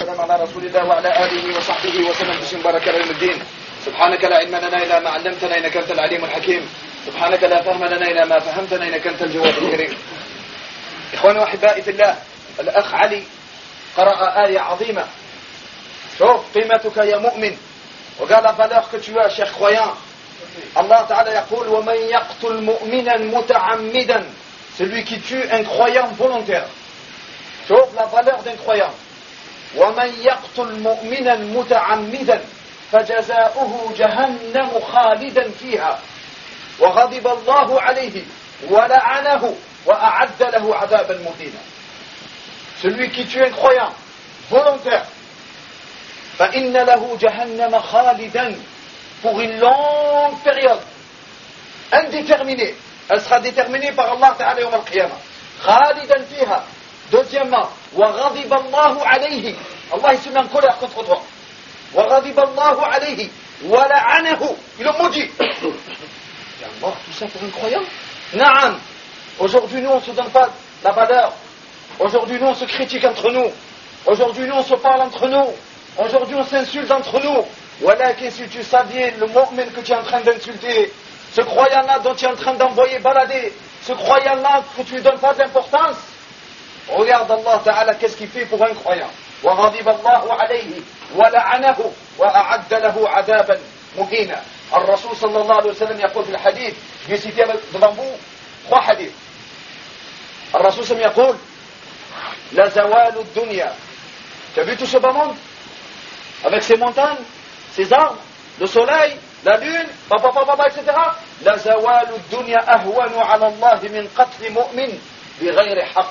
وسلم على رسول الله وعلى آله وصحبه وسلم بسم بارك يوم الدين. سبحانك لا علم لنا إلا ما علمتنا إنك أنت العليم الحكيم. سبحانك لا فهم لنا إلا ما فهمتنا إنك أنت الجواد الكريم. إخواني وأحبائي في الله، الأخ علي قرأ آية عظيمة. شوف قيمتك يا مؤمن، وقال la valeur que tu as, cher croyant. Allah Ta'ala يقول ومن يقتل مؤمنا متعمدا, celui qui tue un croyant volontaire. شوف la valeur d'un croyant. ومن يقتل مؤمنا متعمدا فجزاؤه جهنم خالدا فيها وغضب الله عليه ولعنه وأعد له عذابا مهينا. Celui qui tue un croyant volontaire, فإن له جهنم خالدا, pour une longue période indéterminée. Elle sera déterminée par Allah Ta'ala yawm al-qiyamah. خالدا فيها. Deuxièmement, وغضب الله عليه, Allah il se met en colère contre toi. وغضب الله عليه ولعنه, il le maudit. Allah, tout ça pour un croyant? Naam. Aujourd'hui nous on ne se donne pas la valeur. Aujourd'hui nous on se critique entre nous. Aujourd'hui nous on se parle entre nous. Aujourd'hui on s'insulte entre nous. Voilà que si tu savais le mu'min que tu es en train d'insulter, ce croyant-là dont tu es en train d'envoyer balader, ce croyant-là que tu ne lui donnes pas d'importance, regarde Allah Ta'ala qu'est-ce qu'il fait pour un croyant. وغضب الله عليه ولعنه وأعد له عذابا مهينا. الرسول صلى الله عليه وسلم يقول في الحديث, je vais citer devant vous 3 hadiths. الرسول صلى الله عليه وسلم يقول لزوال الدنيا. Tu as vu tout ce bas monde avec ses montagnes, ses arbres, le soleil, la lune, etc. لزوال الدنيا أهون على الله من قتل مؤمن بغير حق.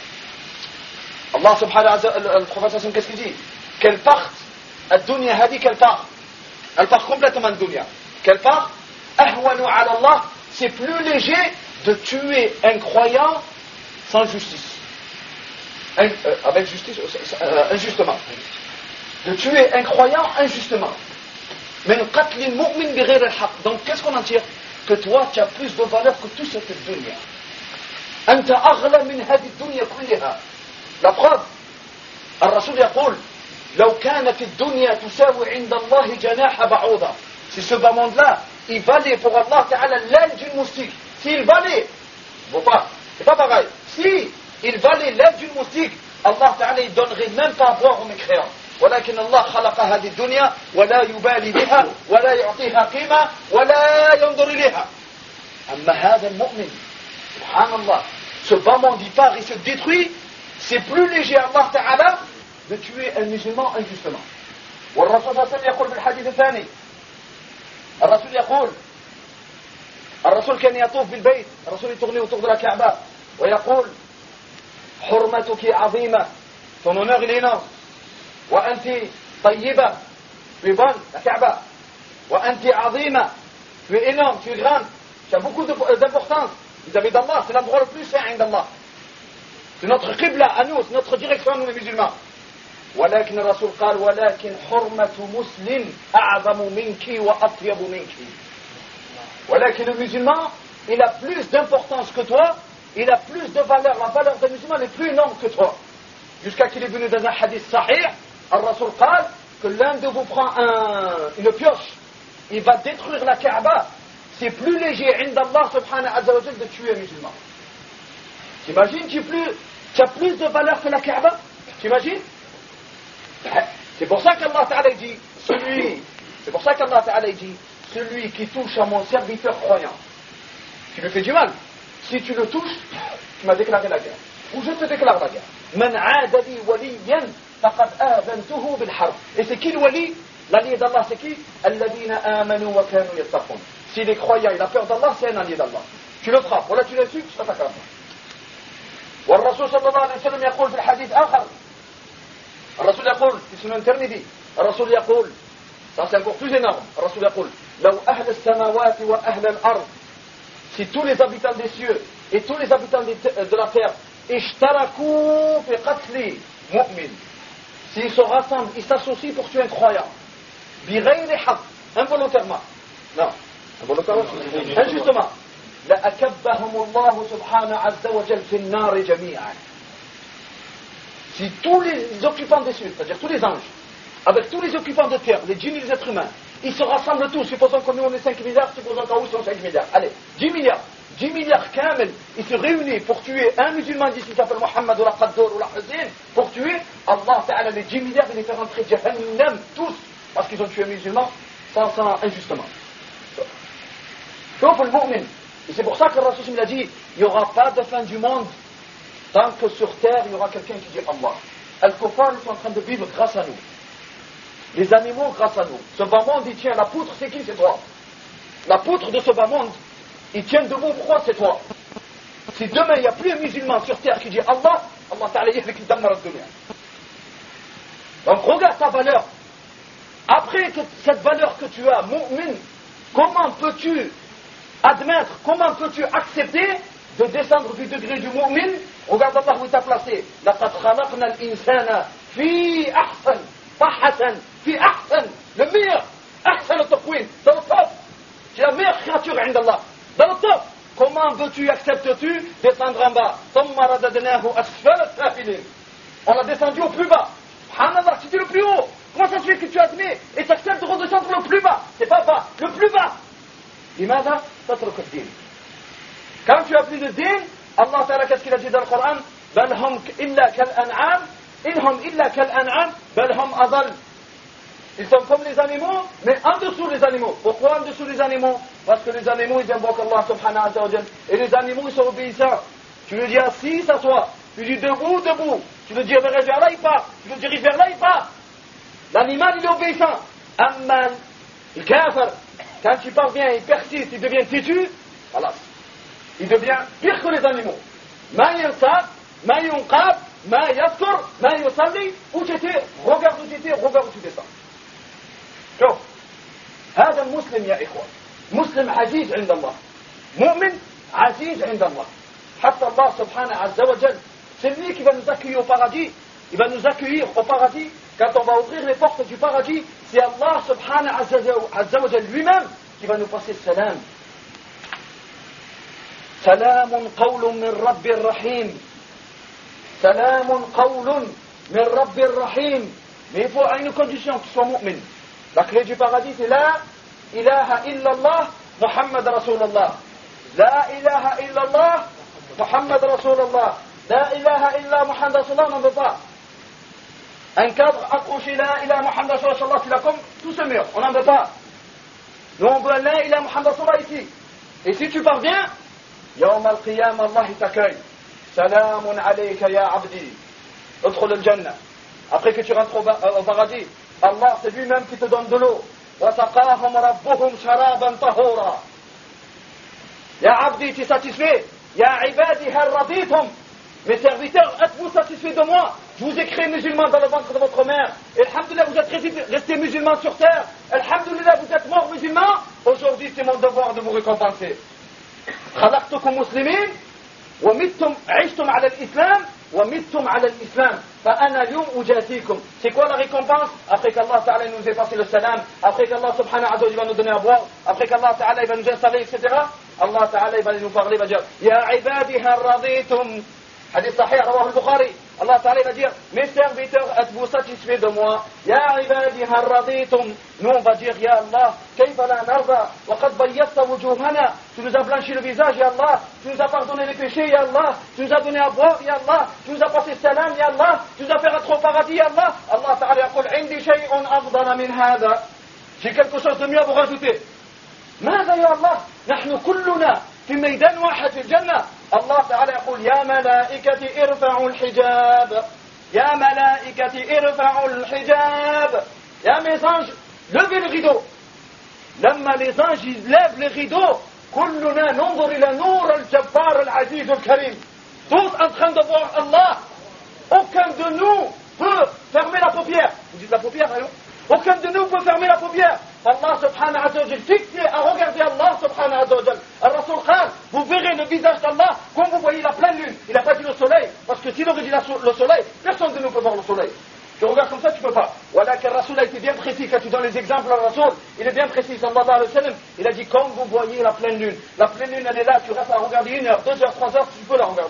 Allah subhanahu wa ta'ala, le prophète, qu'est-ce qu'il dit? Qu'elle parte, الدنيا هذه qu'elle part. Elle part complètement de dunya. Qu'elle part, أهون على الله, c'est plus léger de tuer un croyant sans justice. Avec justice, injustement. De tuer un croyant injustement. من قتل المؤمن بغير الحق. Donc qu'est-ce qu'on en tire? Que toi tu as plus de valeur que toute cette dunya. أنت أغلى من هذه الدنيا كلها. La preuve, الرسول يقول لو كانت الدنيا تساوي عند الله جناح بعوضة. Si ce bas monde-là, il valait pour Allah Ta'ala l'aile d'une moustique. S'il valait, bon pas, c'est pas pareil. Si il valait l'aile d'une moustique, Allah Ta'ala il donnerait même pas à boire aux mécréants. ولكن الله خلق هذه الدنيا ولا يبالي بها ولا يعطيها قيمة ولا ينظر إليها. أما هذا المؤمن سبحان الله, ce bas monde il part, il se détruit. C'est plus léger Allah Ta'ala de tuer un musulman injustement. والرسول صلى الله عليه وسلم يقول في الحديث الثاني, الرسول يقول, الرسول كان يطوف بالبيت, الرسول يتغني autour de la Kaaba ويقول حرمتك عظيمة, ton honneur il est énorme, وأنت طيبة, tu es bonne, la Kaaba, وأنت عظيمة, tu es énorme, tu es grande, tu as beaucoup d'importance vis-à-vis d'Allah, c'est l'endroit le plus saint عند الله. C'est notre qibla à nous, c'est notre direction à nous les musulmans. ولكن الرسول قال ولكن حرمة مسلم أعظم منك وأطيب منك. ولكن le musulman, il a plus d'importance que toi, il a plus de valeur, la valeur des musulmans est plus énorme que toi. Jusqu'à qu'il est venu dans un hadith sahih, الرسول قال que l'un de vous prend une pioche, il va détruire la Kaaba, c'est plus léger عند الله سبحانه عز وجل de tuer un musulman. T'imagines, tu as plus de valeur que la Kaaba? T'imagines? C'est pour ça qu'Allah Ta'ala dit, celui qui touche à mon serviteur croyant, tu lui fais du mal. Si tu le touches, tu m'as déclaré la guerre. Ou je te déclare la guerre. Man aada li waliyan faqad aadhantuhu bil harb. Et c'est qui le wali? L'allié d'Allah c'est qui? Alladhina amanu wa kanu yattaqun. S'il est croyant, il a peur d'Allah, c'est un allié d'Allah. Tu le frappes, voilà tu l'insultes, tu t'attaques à Allah. والرسول صلى الله عليه وسلم يقول في الحديث آخر, الرسول يقول في سنن الترمذي, الرسول يقول, ça c'est encore plus énorme, الرسول يقول لو أهل السماوات وأهل الأرض, si tous les habitants des cieux et tous les habitants de la terre اشتركوا في قتل مؤمن, s'ils se rassemblent, ils s'associent pour tuer un croyant, بغير حق, involontairement, non, involontairement, injustement, لأكبهم الله سبحانه عز وجل في النار جميعا. si tous les occupants des cieux, c'est-à-dire tous les anges, avec tous les occupants de terre, les djinns et les êtres humains, ils se rassemblent tous, supposons que nous on est 5 milliards, supposons qu'en haut ils sont 5 milliards, allez, 10 milliards kamel, ils se réunissent pour tuer un musulman d'ici qui s'appelle Mohammed ou la Qaddour ou la Hussein, pour tuer, Allah Ta'ala, les 10 milliards, il les fait rentrer Jahannam, tous, parce qu'ils ont tué un musulman sans injustement. Sauf le mu'min. Et c'est pour ça que le Rasul a dit, il n'y aura pas de fin du monde tant que sur terre il y aura quelqu'un qui dit Allah. Al-Kufar, ils sont en train de vivre grâce à nous. Les animaux grâce à nous. Ce bas monde, il tient la poutre, c'est qui? C'est toi. La poutre de ce bas monde, il tient debout, pourquoi? C'est toi. Si demain il n'y a plus un musulman sur terre qui dit Allah, Allah Ta'ala yahlik al-dammar ad-dunya. Donc regarde ta valeur. Après que cette valeur que tu as, mu'min, comment peux-tu admettre, comment peux-tu accepter de descendre du degré du mu'min? Regarde Allah où il t'a placé. لَقَدْ خَلَقْنَا الْإِنسَانَ فِي أَحْسَنِ pas Hassan, fi Ahsan, le meilleur, Ahsan al-Taqwin, dans le top. C'est la meilleure créature d'Allah, dans le top. Comment veux-tu, acceptes-tu descendre en bas? On l'a descendu au plus bas. Subhanallah, c'était le plus haut. Comment ça se fait que tu admets et tu acceptes de redescendre le plus bas? C'est pas bas, le plus bas. لماذا تترك الدين? Quand tu as pris le din, Allah Ta'ala, qu'est-ce qu'il a dit dans le Coran? بل هم إلا كالأنعام إنهم إلا كالأنعام بل هم أضل. Ils sont comme les animaux, mais en dessous les animaux. Pourquoi en dessous les animaux? Parce que les animaux, ils invoquent Allah subhanahu wa ta'ala. Et les animaux, ils sont obéissants. Tu lui dis assis, s'assoit. Tu lui dis debout, debout. Tu lui dis vers là, il part. Tu lui dirige vers là, il part. L'animal, il est obéissant. Amman, il kafir. Quand il parvient, il persiste, il devient têtu. Voilà. Il devient pire que les animaux. Ma yansab, ma yunqab, ma yaskur, ma yusalli. Où tu étais? Regarde où tu étais, regarde où tu descends. شوف هذا المسلم يا إخوة مسلم عزيز عند الله مؤمن عزيز عند الله حتى الله سبحانه عز وجل c'est lui qui va nous accueillir au paradis il va nous accueillir au paradis quand on va ouvrir les portes du paradis c'est Allah subhanahu azza wa jal lui-même qui va nous passer salam سلام قول من رب الرحيم سلام قول من رب الرحيم mais il faut à une condition que tu sois mu'min. La clé du paradis, c'est la ilaha illallah Muhammad Rasulallah. La ilaha illallah Muhammad Rasulallah. La ilaha illallah Muhammad Rasulallah, on n'en veut pas. Un cadre accroché la ilaha Muhammad Rasulallah, tu l'as comme tout ce mur, on n'en veut pas. Nous on veut la ilaha Muhammad Rasulallah ici. Et si tu parviens, Yawm al-Qiyam, Allah t'accueille. Salamun alayka ya abdi. Udkhul al-Jannah. Après que tu rentres au paradis, Allah, c'est lui-même qui te donne de l'eau. وَسَقَاهُمْ رَبُّهُمْ شَرَابًا طَهُورًا. Ya abdi, tu es satisfait? Ya ibadi, hal raditum. Mes serviteurs, êtes-vous satisfaits de moi? Je vous ai créé musulman dans le ventre de votre mère. Et alhamdoulilah, vous êtes restés musulmans sur terre. Alhamdoulilah, vous êtes morts musulmans. Aujourd'hui, c'est mon devoir de vous récompenser. خلقتكم مسلمين ومتم عشتم على الإسلام ومتم على الإسلام فأنا اليوم أجازيكم. C'est quoi la récompense? Après qu'Allah Ta'ala nous ait passé le salam, après qu'Allah Subhanahu wa Ta'ala va nous donner à boire, après qu'Allah Ta'ala va nous installer, etc. Allah Ta'ala va nous parler, va dire Ya ibadi hal raditum. Hadith sahih, rawah al-Bukhari. Allah Ta'ala va dire mes serviteurs, êtes-vous satisfaits de moi? Ya ibadi hal raditum. Nous on va dire Ya Allah, kayfa la narda wa qad bayyadta wujuhana. Tu nous as blanchi le visage, Ya Allah. Tu nous as pardonné les péchés, Ya Allah. Tu nous as donné à boire, Ya Allah. Tu nous as passé salam, Ya Allah. Tu nous as fait rentrer au paradis, Ya Allah. Allah Ta'ala yaqul indi shay'un afdala min hada. J'ai quelque chose de mieux à vous rajouter. ماذا يا الله؟ نحن كلنا في ميدان واحد في الجنة. الله تعالى يقول يا ملائكة ارفعوا الحجاب يا ملائكة ارفعوا الحجاب. يا mes anges, levez le rideau. لما les anges lèvent le rideau كلنا ننظر إلى نور الجبار العزيز الكريم. Tous en train de voir Allah. Aucun de nous peut fermer la paupière. Vous dites la paupière, allô? Aucun de nous peut fermer la paupière. Allah subhanahu wa ta'ala fixé à regarder Allah subhanahu wa ta'ala. Al-Rasul Khan, vous verrez le visage d'Allah comme vous voyez la pleine lune. Il n'a pas dit le soleil, parce que s'il aurait dit le soleil, personne de nous peut voir le soleil. Tu regardes comme ça, tu peux pas. Voilà que le Rasul a été bien précis quand tu donnes les exemples à Rasul. Il est bien précis, sallallahu alayhi wa sallam. Il a dit comme vous voyez la pleine lune. La pleine lune, elle est là, tu restes à regarder 1 heure, 2 heures, 3 heures, tu peux la regarder.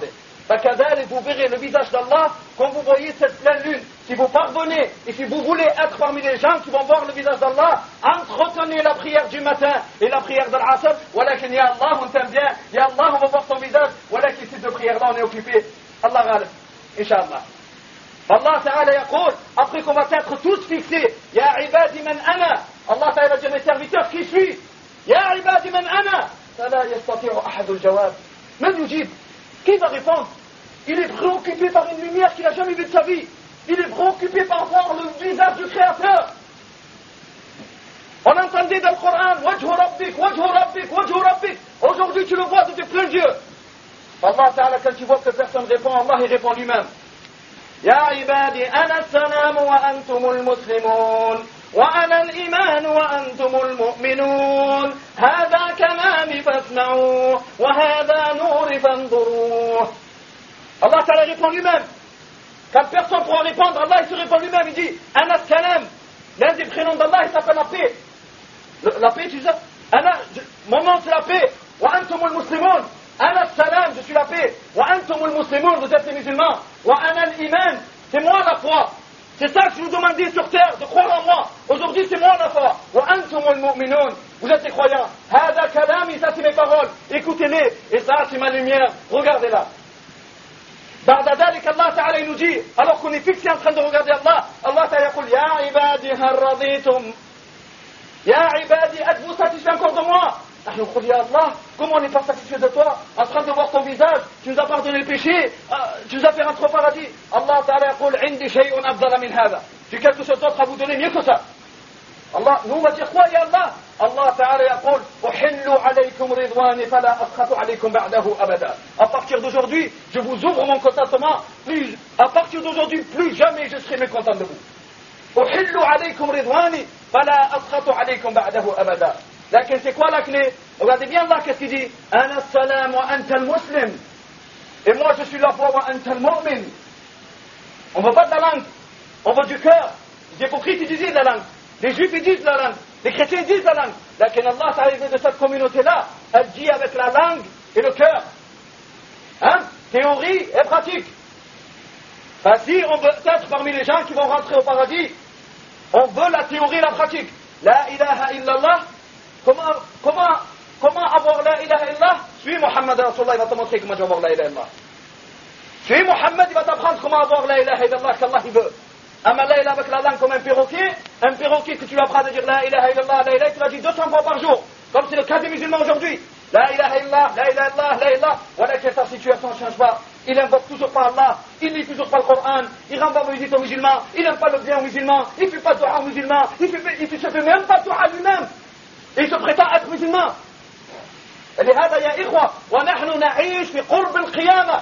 فكذلك vous verrez le visage d'Allah quand vous voyez cette pleine lune. Si vous pardonnez et si vous voulez être parmi les gens qui vont voir le visage d'Allah, entretenez la prière du matin et la prière de l'Asr. Walakin ya Allah, on t'aime bien. Ya Allah, on va voir ton visage. Walakin ces deux prières-là, on est occupé. Allah ghalib. Inch'Allah. Allah Ta'ala yaqul, après qu'on va être tous fixés, Ya ibadi man ana. Allah Ta'ala dit à mes serviteurs, qui suis? Ya ibadi man ana. Fala yastati'u ahadul jawab. Man yujib. Qui va répondre? Il est préoccupé par une lumière qu'il n'a jamais vue de sa vie. Il est préoccupé par voir le visage du Créateur. On entendait dans le Coran, Wajhu Rabbik, Wajhu Rabbik, Wajhu Rabbik. Aujourd'hui, tu le vois de tes pleins yeux. Allah Ta'ala, quand tu vois que personne répond, Allah, il répond lui-même. Ya ibadi, ana as-salam wa antumul muslimun. وأنا الإيمان وأنتم المؤمنون هذا كلامي فاسمعوه وهذا نوري فانظروه. Allah Ta'ala répond lui-même. Quand personne pourra répondre, Allah il se répond lui-même. Il dit Ana Salam. L'un des prénoms d'Allah il s'appelle la paix. La paix, tu sais mon nom c'est la paix. Wa antumul muslimun. Ana Salam, je suis la paix. Wa antumul muslimun, vous êtes les musulmans. Wa ana al-iman, c'est moi la foi. C'est ça que je vous demandais sur terre, de croire en moi. Aujourd'hui, c'est moi la foi. Wa antumul mu'minun. Vous êtes les croyants. Hada kalami, ça c'est mes paroles. Écoutez-les. Et ça c'est ma lumière. Regardez-la. بعد ذلك الله تعالى nous dit, alors qu'on est fixé en train de regarder Allah, Allah Ta'ala يقول يا عبادي هل رضيتم يا عبادي êtes-vous satisfait encore de moi? نحن نقول يا الله, comment on n'est pas satisfait de toi en train de voir ton visage, tu nous as pardonné le péché, tu nous as fait rentrer au paradis. Allah Ta'ala يقول عندي شيء أفضل من هذا, j'ai quelque chose d'autre à vous donner mieux que ça. Allah, nous on va dire quoi, ya Allah? Allah Ta'ala yaqul uhillu alaykum ridwani fala askhatu alaykum ba'dahu abada. À partir d'aujourd'hui, je vous ouvre mon contentement. À partir d'aujourd'hui, plus jamais je serai mécontent de vous. Uhillu alaykum ridwani fala askhatu alaykum ba'dahu abada. Lakin c'est quoi la clé? Regardez bien Allah, qu'est-ce qu'il dit? Ana as-salam wa anta al-muslim. Et moi je suis la foi wa anta al-mu'min. On veut pas de la langue, on veut du cœur. Les hypocrites ils disent la langue. Les juifs ils disent la langue, les chrétiens ils disent la langue. Lakin Allah Ta'ala de cette communauté-là, elle dit avec la langue et le cœur. Hein? Théorie et pratique. Ben, si on veut être parmi les gens qui vont rentrer au paradis, on veut la théorie et la pratique. La ilaha illallah. Comment avoir la ilaha illallah? Suis Muhammad Rasulullah, il va te montrer comment avoir la ilaha illallah. Suis Muhammad, il va t'apprendre comment avoir la ilaha illallah qu'Allah il veut. Amma la ilaha avec la langue comme un perroquet que tu vas apprendre à dire la ilaha illallah, la ilaha, tu vas dire 200 fois par jour, comme c'est le cas des musulmans aujourd'hui. La ilaha illallah, la ilaha illallah, la ilaha illallah. Voilà que sa situation ne change pas. Il invoque toujours pas Allah, il lit toujours pas le Coran, il rend pas visite aux musulmans, il n'aime pas le bien aux musulmans, il fait pas de dua aux musulmans, il se fait même pas de dua lui-même. Et il se prétend être musulman. لهذا يا إخوة ونحن نعيش في قرب القيامة.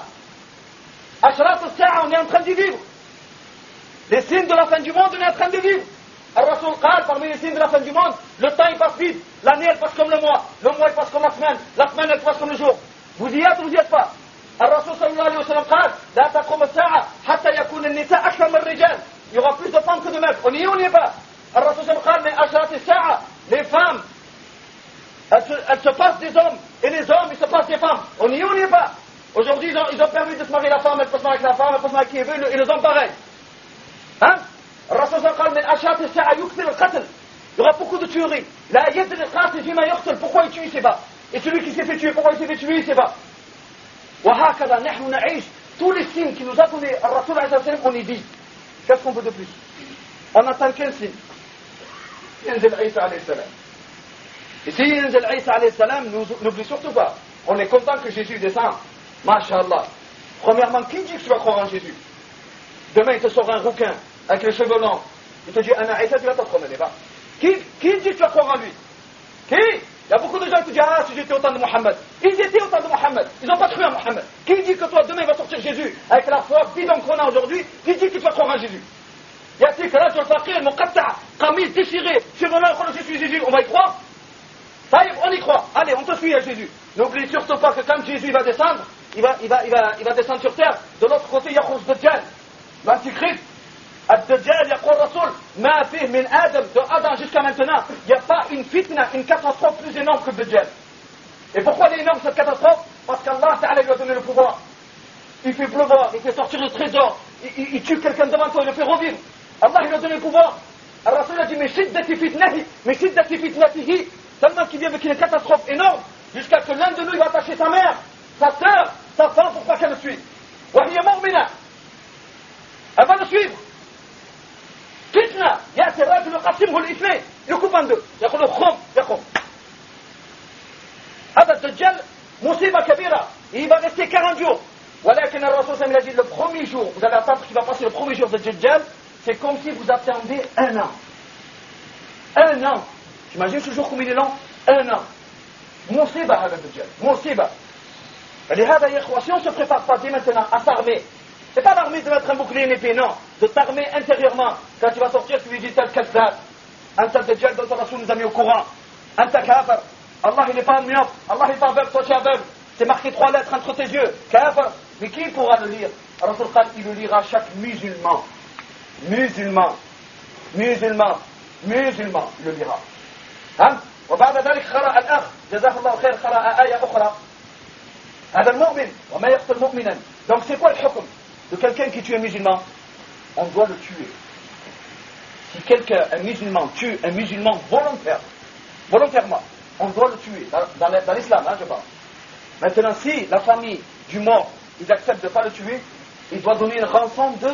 أشراط الساعة, on est en train de vivre. Les signes de la fin du monde, on est en train de vivre. Al-Rasul قال, parmi les signes de la fin du monde, le temps il passe vite, l'année elle passe comme le mois il passe comme la semaine elle passe comme le jour. Vous y êtes ou vous y êtes pas? Al-Rasul sallallahu alayhi wa sallam قال لا تقوم الساعة حتى يكون النساء أكثر من الرجال. Il y aura plus de femmes que de mecs. On y est ou on n'y est pas? Al-Rasul sallallahu alayhi wa sallam قال من أشراط الساعة, les femmes elles se passent des hommes et les hommes ils se passent des femmes. On y est ou on n'y est pas? Aujourd'hui ils ont permis de se marier la femme, elle peut se marier avec la femme, elle peut se marier avec qui veut, et les hommes pareil. Hein? الرسول قال من أشراط الساعة يكثر القتل. Il y aura beaucoup de tueries. لا يدري القاتل فيما يقتل. Pourquoi il tue, il sait pas. Et celui qui s'est fait tuer, pourquoi il s'est fait tuer, il sait pas. وهكذا نحن نعيش. Tous les signes qui nous a donné الرسول عليه الصلاة والسلام, on y dit. Qu'est-ce qu'on veut de plus? On attend qu'un signe. ينزل عيسى عليه السلام. Et si ينزل عيسى عليه السلام, n'oublie surtout pas. On est content que Jésus descende. Masha'Allah. Premièrement, qui dit que tu vas croire en Jésus? Demain, il te sort un rouquin avec les cheveux longs. Il te dit, Anna Isa, tu vas te promener, va. Qui dit que tu vas croire en lui? Qui? Il y a beaucoup de gens qui te disent, ah, si j'étais au temps de Mohammed. Ils étaient au temps de Mohammed. Ils n'ont pas cru en Mohammed. Qui dit que toi, demain, il va sortir Jésus avec la foi bidon qu'on a aujourd'hui? Qui dit que tu vas croire en Jésus? Il y a que là, tu vas faire mon qatta, qamis déchiré, cheveux longs, je suis Jésus. On va y croire? Ça y est, on y croit. Allez, on te suit à Jésus. N'oublie surtout pas que quand Jésus va descendre, il va descendre sur terre. De l'autre côté, il y a Khous Dajjal, l'antichrist. Ad-Dajjal, yaqul Rasul, ma fih min Adam, de Adam jusqu'à maintenant, il n'y a pas une fitna, une catastrophe plus énorme que Dajjal. Et pourquoi elle est énorme cette catastrophe? Parce qu'Allah Ta'ala lui a donné le pouvoir. il fait pleuvoir, il fait sortir le trésor, il tue quelqu'un devant toi, il le fait revivre. Allah, il lui a donné le pouvoir. Al-Rasul a dit, mais shiddati fitnatihi, tellement qu'il vient avec une catastrophe énorme, jusqu'à ce que l'un de nous, il va attacher sa mère, sa sœur, sa femme, pour pas qu'elle le suive. وهي مؤمنة. Elle va le suivre. Fitna, يأتي الرجل يقسمه الاثنين، يكون en deux. يقول خم، يقوم. هذا الدجال مصيبة كبيرة. Il va rester 40 jours. ولكن الرسول صلى الله عليه وسلم a dit, le premier jour, vous allez attendre qu'il va passer le premier jour de Dajjal, c'est comme si vous attendez un an. Un an. J'imagine ce jour comme il est long. Un an. مصيبة هذا الدجال. مصيبة. لهذا يا إخوة, si on ne se prépare pas dès maintenant à s'armer, c'est pas l'armée de mettre un bouclier et une épée, non. De t'armer intérieurement. Quand tu vas sortir, tu lui dis tel kazzab. Un tel dajjal dont le Rasoul nous a mis au courant. Un tel kafir. Allah il n'est pas myope. Allah il n'est pas aveugle, toi tu es aveugle. C'est marqué 3 lettres entre tes yeux. Kafir. Mais qui pourra le lire? Le Rasoul il le lira chaque musulman. Musulman. Musulman. Musulman. Il le lira. Hein? وبعد ذلك قرأ الأخ جزاه الله خير قرأ آية أخرى. هذا المؤمن وما يقتل مؤمنا. Donc c'est quoi le hukm de quelqu'un qui tue un musulman? On doit le tuer. Si quelqu'un, un musulman, tue un musulman volontairement, on doit le tuer. Dans l'islam, hein, je parle. Maintenant, si la famille du mort, ils acceptent de ne pas le tuer, il doit donner une rançon de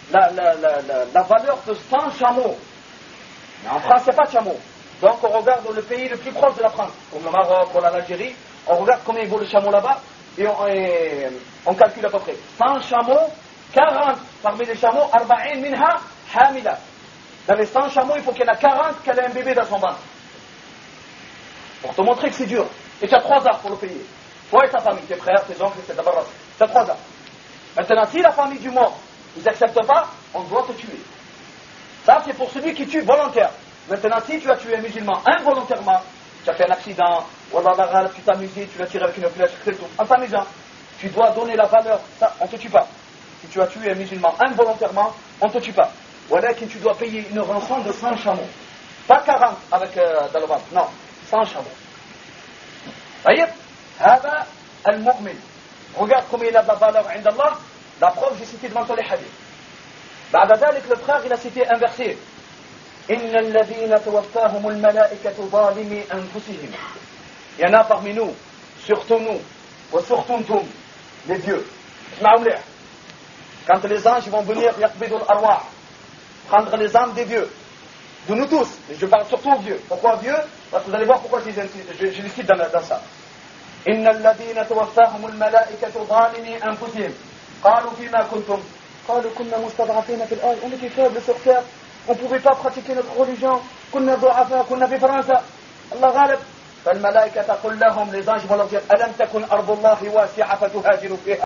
la valeur de 100 chameaux. Mais en France, il n'y a pas de chameaux. Donc on regarde le pays le plus proche de la France, comme le Maroc ou l'Algérie, on regarde combien il vaut le chameau là-bas, et on calcule à peu près. 100 chameaux, 40 parmi les chameaux, 40 minha hamila. Dans les 100 chameaux, il faut qu'il y en ait 40 qui aient un bébé dans son ventre. Pour te montrer que c'est dur. Et tu as 3 ans pour le payer. Toi et ta famille, tes frères, tes oncles, etc. Tu as 3 ans. Maintenant, si la famille du mort, ils n'acceptent pas, on doit te tuer. Ça, c'est pour celui qui tue volontaire. Maintenant, si tu as tué un musulman involontairement, tu as fait un accident, wallah, tu t'es amusé, tu l'as tiré avec une flèche, en t'amusant, tu dois donner la valeur. Ça, on ne te tue pas. Si tu as tué un musulman involontairement, on ne te tue pas. Voilà que tu dois payer une rançon de 100 chameaux. Pas 40 avec dans le ventre, non, 100 chameaux. Voyez, هذا المؤمن. Regarde combien il a de la valeur عند الله. La preuve, j'ai cité devant toi les hadiths. بعد ذلك, le frère, il a cité un verset. إن الذين توفاهم الملائكة ظالمي أنفسهم. Il y en a parmi nous, surtout nous, وsurtout nous, les dieux. Quand les anges vont venir يقبضوا الأرواح, prendre les âmes des vieux, de nous tous, et je parle surtout aux vieux. Pourquoi vieux? Parce que vous allez voir pourquoi je les cite dans ça. إن الذين توفاهم الملائكة ظالمي أنفسهم قالوا فيما كنتم قالوا كنا مستضعفين في الأرض. On était faibles sur terre, on ne pouvait pas pratiquer notre religion, كنا ضعفاء, كنا في فرنسا. الله غالب. فالملائكة تقول لهم, les anges vont leur dire ألم تكن أرض الله واسعة فتهاجروا فيها